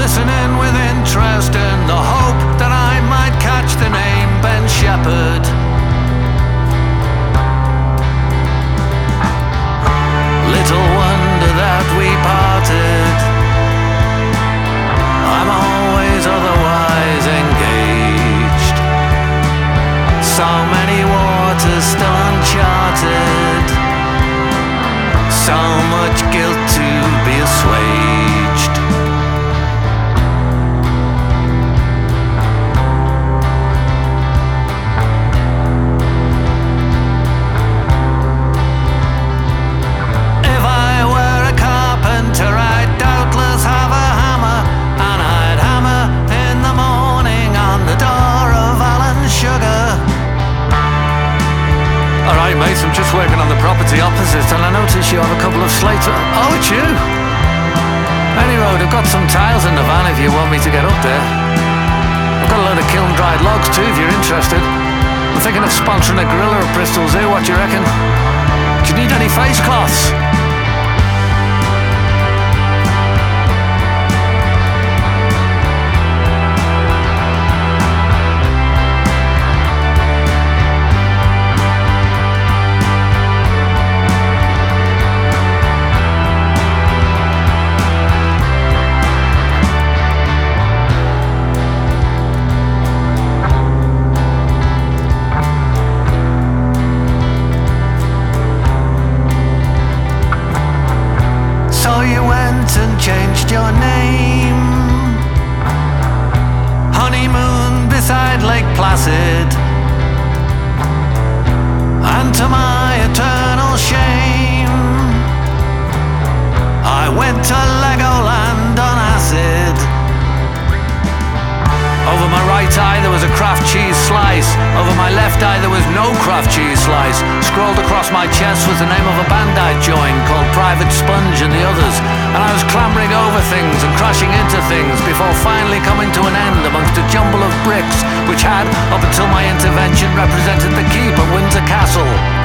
listening with interest in the hope that I might catch the name Ben Shepherd. Little wonder that we parted. I'm always otherwise engaged. So many waters still uncharted. So much guilt to be assuaged. If I were a carpenter, I'd doubtless have a hammer, and I'd hammer in the morning on the door of Alan Sugar. Alright mates, I'm just working on the property opposite and I notice you have a couple of slates. Oh, it's you! Any road, I've got some tiles in the van if you want me to get up there. I've got a load of kiln-dried logs too if you're interested. I'm thinking of sponsoring a gorilla at Bristol Zoo, what do you reckon? Do you need any face cloths? So you went and changed your name. Honeymoon beside Lake Placid. And to my eternal shame, I went to Legoland on acid. Over my right eye there was a Kraft cheese slice. Over my left eye there was no Kraft cheese slice. Scrawled across my chest was the name of a band I'd joined called Private Sponge and the Others. And I was clambering over things and crashing into things before finally coming to an end amongst a jumble of bricks which had, up until my intervention, represented the keep at Windsor Castle.